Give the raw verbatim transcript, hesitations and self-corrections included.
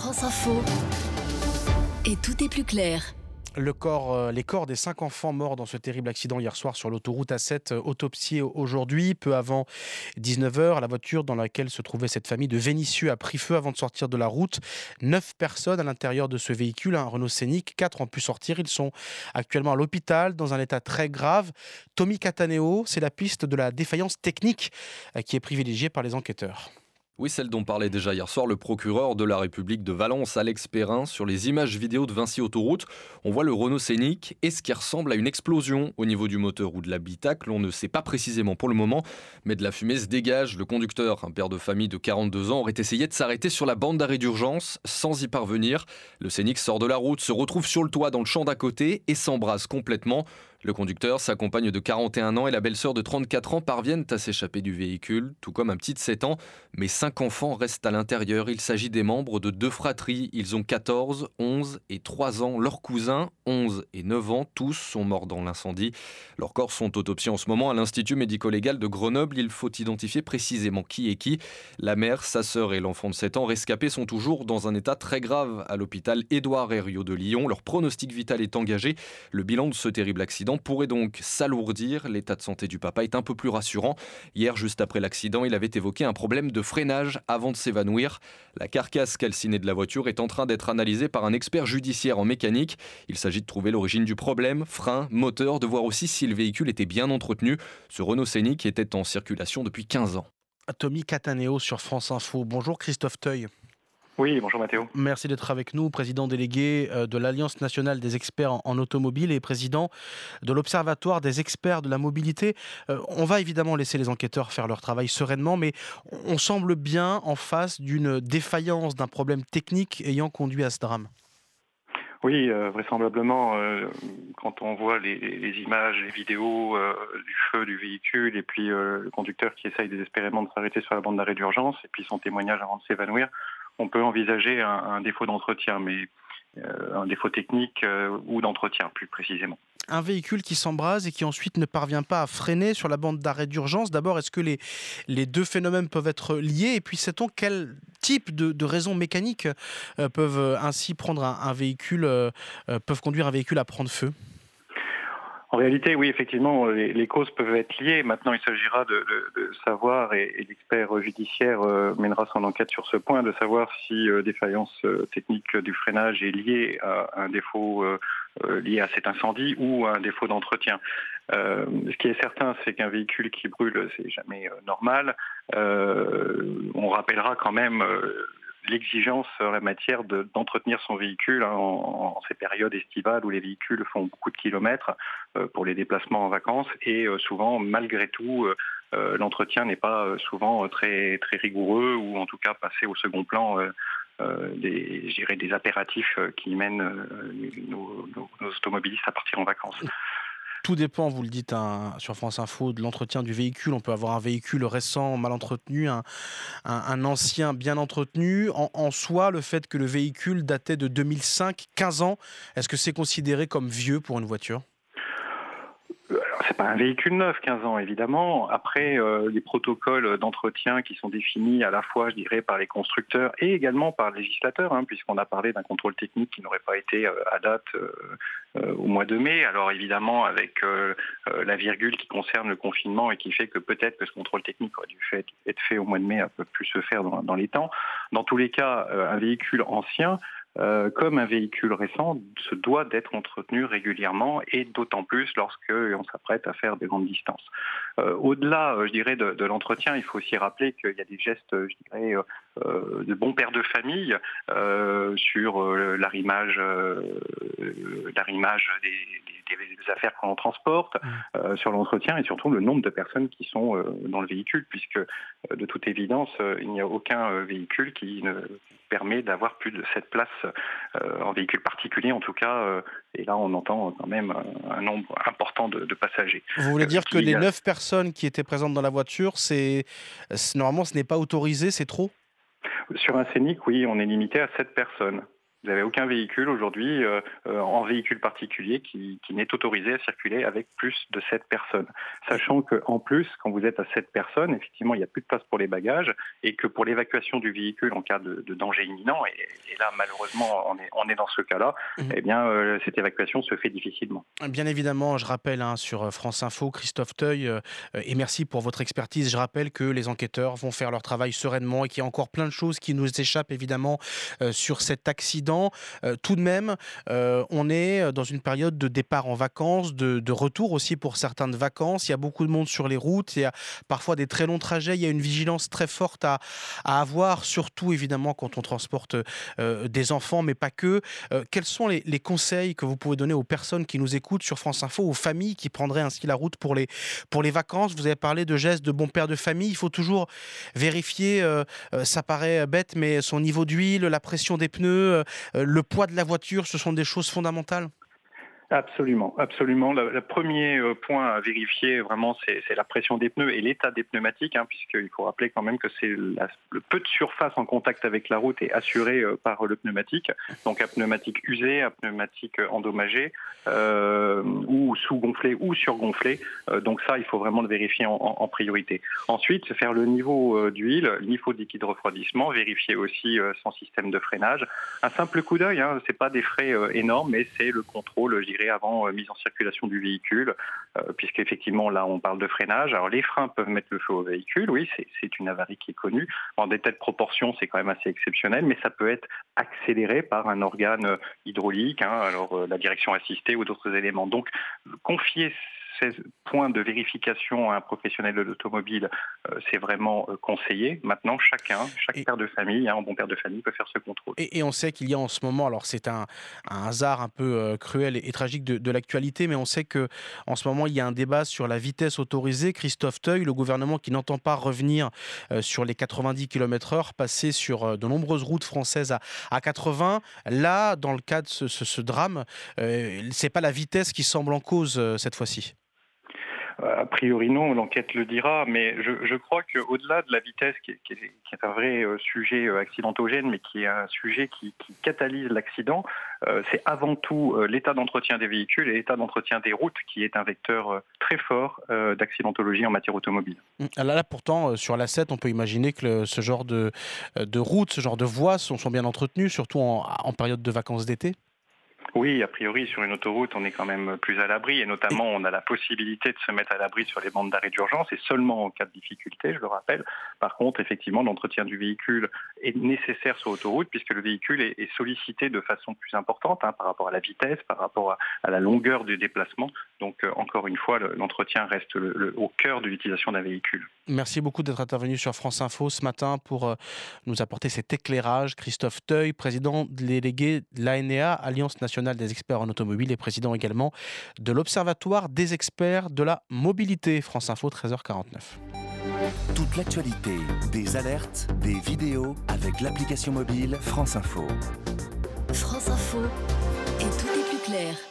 France Info. Et tout est plus clair. Le corps, euh, les corps des cinq enfants morts dans ce terrible accident hier soir sur l'autoroute A sept, euh, autopsiés aujourd'hui. Peu avant dix-neuf heures, la voiture dans laquelle se trouvait cette famille de Vénissieux a pris feu avant de sortir de la route. Neuf personnes à l'intérieur de ce véhicule, un Renault Scénic. Quatre ont pu sortir. Ils sont actuellement à l'hôpital dans un état très grave. Tommy Cataneo, c'est la piste de la défaillance technique euh, qui est privilégiée par les enquêteurs. Oui, celle dont parlait déjà hier soir le procureur de la République de Valence, Alex Perrin. Sur les images vidéo de Vinci Autoroute, on voit le Renault Scénic et ce qui ressemble à une explosion au niveau du moteur ou de l'habitacle. On ne sait pas précisément pour le moment, mais de la fumée se dégage. Le conducteur, un père de famille de quarante-deux ans, aurait essayé de s'arrêter sur la bande d'arrêt d'urgence sans y parvenir. Le Scénic sort de la route, se retrouve sur le toit dans le champ d'à côté et s'embrase complètement. Le conducteur, sa compagne de quarante et un ans et la belle-sœur de trente-quatre ans parviennent à s'échapper du véhicule, tout comme un petit de sept ans. Mais cinq enfants restent à l'intérieur. Il s'agit des membres de deux fratries. Ils ont quatorze, onze et trois ans. Leurs cousins, onze et neuf ans, tous sont morts dans l'incendie. Leurs corps sont autopsiés en ce moment à l'Institut médico-légal de Grenoble. Il faut identifier précisément qui est qui. La mère, sa sœur et l'enfant de sept ans rescapés sont toujours dans un état très grave à l'hôpital Édouard Herriot de Lyon. Leur pronostic vital est engagé. Le bilan de ce terrible accident pourrait donc s'alourdir. L'état de santé du papa est un peu plus rassurant. Hier, juste après l'accident, il avait évoqué un problème de freinage avant de s'évanouir. La carcasse calcinée de la voiture est en train d'être analysée par un expert judiciaire en mécanique. Il s'agit de trouver l'origine du problème, frein, moteur, de voir aussi si le véhicule était bien entretenu. Ce Renault Scénic était en circulation depuis quinze ans. Tommy Cataneo sur France Info. Bonjour Christophe Teuil. Oui, bonjour Mathéo. Merci d'être avec nous, président délégué de l'Alliance nationale des experts en automobile et président de l'Observatoire des experts de la mobilité. On va évidemment laisser les enquêteurs faire leur travail sereinement, mais on semble bien en face d'une défaillance, d'un problème technique ayant conduit à ce drame. Oui, euh, vraisemblablement, euh, quand on voit les, les images, les vidéos euh, du feu du véhicule et puis euh, le conducteur qui essaye désespérément de s'arrêter sur la bande d'arrêt d'urgence et puis son témoignage avant de s'évanouir, on peut envisager un, un défaut d'entretien, mais euh, un défaut technique euh, ou d'entretien plus précisément. Un véhicule qui s'embrase et qui ensuite ne parvient pas à freiner sur la bande d'arrêt d'urgence. D'abord, est-ce que les, les deux phénomènes peuvent être liés? Et puis, sait-on quel type de, de raisons mécaniques euh, peuvent ainsi prendre un, un véhicule, euh, peuvent conduire un véhicule à prendre feu? En réalité, oui, effectivement, les, les causes peuvent être liées. Maintenant, il s'agira de, de, de savoir, et, et l'expert judiciaire euh, mènera son enquête sur ce point, de savoir si euh, défaillance euh, technique du freinage est liée à un défaut euh, euh, lié à cet incendie ou à un défaut d'entretien. Euh, ce qui est certain, c'est qu'un véhicule qui brûle, c'est jamais euh, normal. Euh, on rappellera quand même euh, l'exigence en la matière de, d'entretenir son véhicule hein, en, en ces périodes estivales où les véhicules font beaucoup de kilomètres euh, pour les déplacements en vacances et euh, souvent, malgré tout, euh, l'entretien n'est pas euh, souvent très, très rigoureux ou en tout cas passé au second plan euh, euh, des, je dirais, des impératifs qui mènent euh, nos, nos, nos automobilistes à partir en vacances. Tout dépend, vous le dites hein, sur France Info, de l'entretien du véhicule. On peut avoir un véhicule récent, mal entretenu, un, un, un ancien bien entretenu. En, en soi, le fait que le véhicule datait de deux mille cinq, quinze ans, est-ce que c'est considéré comme vieux pour une voiture ? C'est pas un véhicule neuf, quinze ans évidemment. Après, euh, les protocoles d'entretien qui sont définis à la fois, je dirais, par les constructeurs et également par le législateur, hein, puisqu'on a parlé d'un contrôle technique qui n'aurait pas été euh, à date euh, euh, au mois de mai. Alors évidemment, avec euh, euh, la virgule qui concerne le confinement et qui fait que peut-être que ce contrôle technique aurait dû fait, être fait au mois de mai, ne peut plus se faire dans, dans les temps. Dans tous les cas, euh, un véhicule ancien, Euh, comme un véhicule récent, se doit d'être entretenu régulièrement et d'autant plus lorsqu'on s'apprête à faire des grandes distances. Euh, au-delà, euh, je dirais, de, de l'entretien, il faut aussi rappeler qu'il y a des gestes, je dirais, euh, de bons pères de famille euh, sur euh, l'arrimage, euh, l'arrimage des, des, des affaires qu'on transporte, euh, sur l'entretien et surtout le nombre de personnes qui sont euh, dans le véhicule, puisque euh, de toute évidence, euh, il n'y a aucun euh, véhicule qui ne permet d'avoir plus de sept places euh, en véhicule particulier en tout cas, euh, et là on entend quand même un, un nombre important de, de passagers. Vous voulez dire euh, que les a... neuf personnes qui étaient présentes dans la voiture, c'est, c'est normalement ce n'est pas autorisé, c'est trop ? Sur un Scénic, oui, on est limité à sept personnes. Vous n'avez aucun véhicule aujourd'hui euh, euh, en véhicule particulier qui, qui n'est autorisé à circuler avec plus de sept personnes. Sachant qu'en plus, quand vous êtes à sept personnes, effectivement, il n'y a plus de place pour les bagages et que pour l'évacuation du véhicule en cas de, de danger imminent, et, et là malheureusement on est, on est dans ce cas-là, mmh. eh bien euh, cette évacuation se fait difficilement. Bien évidemment, je rappelle hein, sur France Info, Christophe Theuil, euh, et merci pour votre expertise. Je rappelle que les enquêteurs vont faire leur travail sereinement et qu'il y a encore plein de choses qui nous échappent évidemment euh, sur cet accident. Euh, tout de même, euh, on est dans une période de départ en vacances, de, de retour aussi pour certains de vacances. Il y a beaucoup de monde sur les routes, il y a parfois des très longs trajets, il y a une vigilance très forte à, à avoir, surtout évidemment quand on transporte euh, des enfants, mais pas que. Euh, quels sont les, les conseils que vous pouvez donner aux personnes qui nous écoutent sur France Info, aux familles qui prendraient ainsi la route pour les, pour les vacances? Vous avez parlé de gestes de bon père de famille, il faut toujours vérifier, euh, euh, ça paraît bête, mais son niveau d'huile, la pression des pneus, euh, le poids de la voiture, ce sont des choses fondamentales? Absolument, absolument. Le, le premier point à vérifier vraiment, c'est, c'est la pression des pneus et l'état des pneumatiques, hein, puisqu'il faut rappeler quand même que c'est la, le peu de surface en contact avec la route est assuré euh, par le pneumatique. Donc un pneumatique usé, un pneumatique endommagé, euh, ou sous-gonflé ou surgonflé. Euh, donc ça, il faut vraiment le vérifier en, en, en priorité. Ensuite, faire le niveau euh, d'huile, le niveau de liquide refroidissement, vérifier aussi euh, son système de freinage. Un simple coup d'œil, hein, c'est pas des frais euh, énormes, mais c'est le contrôle, je dirais, avant euh, mise en circulation du véhicule, euh, puisqu'effectivement là on parle de freinage. Alors les freins peuvent mettre le feu au véhicule, oui, c'est, c'est une avarie qui est connue. En des telles proportions, c'est quand même assez exceptionnel, mais ça peut être accéléré par un organe hydraulique, hein, alors euh, la direction assistée ou d'autres éléments. Donc confier ces points de vérification à un professionnel de l'automobile, euh, c'est vraiment euh, conseillé. Maintenant, chacun, chaque et, père de famille, hein, un bon père de famille peut faire ce contrôle. Et, et on sait qu'il y a en ce moment, alors c'est un, un hasard un peu euh, cruel et, et tragique de, de l'actualité, mais on sait qu'en ce moment, il y a un débat sur la vitesse autorisée. Christophe Theuil, le gouvernement qui n'entend pas revenir euh, sur les quatre-vingt-dix kilomètres heure, passer sur euh, de nombreuses routes françaises à, à quatre-vingts. Là, dans le cas de ce, ce, ce drame, euh, c'est pas la vitesse qui semble en cause euh, cette fois-ci. A priori non, l'enquête le dira, mais je, je crois qu'au-delà de la vitesse, qui est, qui est, qui est un vrai sujet accidentogène, mais qui est un sujet qui, qui catalyse l'accident, euh, c'est avant tout euh, l'état d'entretien des véhicules et l'état d'entretien des routes qui est un vecteur euh, très fort euh, d'accidentologie en matière automobile. Là, là pourtant, sur l'A sept, on peut imaginer que le, ce genre de, de routes, ce genre de voies sont, sont bien entretenues, surtout en, en période de vacances d'été. Oui, a priori, sur une autoroute, on est quand même plus à l'abri et notamment, on a la possibilité de se mettre à l'abri sur les bandes d'arrêt d'urgence et seulement en cas de difficulté, je le rappelle. Par contre, effectivement, l'entretien du véhicule est nécessaire sur l'autoroute puisque le véhicule est, est sollicité de façon plus importante hein, par rapport à la vitesse, par rapport à, à la longueur du déplacement. Donc, euh, encore une fois, le, l'entretien reste le, le, au cœur de l'utilisation d'un véhicule. Merci beaucoup d'être intervenu sur France Info ce matin pour euh, nous apporter cet éclairage. Christophe Theuil, président délégué de l'A N E A, Alliance nationale des experts en automobile et président également de l'Observatoire des experts de la mobilité. France Info, treize heures quarante-neuf. Toute l'actualité, des alertes, des vidéos avec l'application mobile France Info. France Info, et tout est plus clair.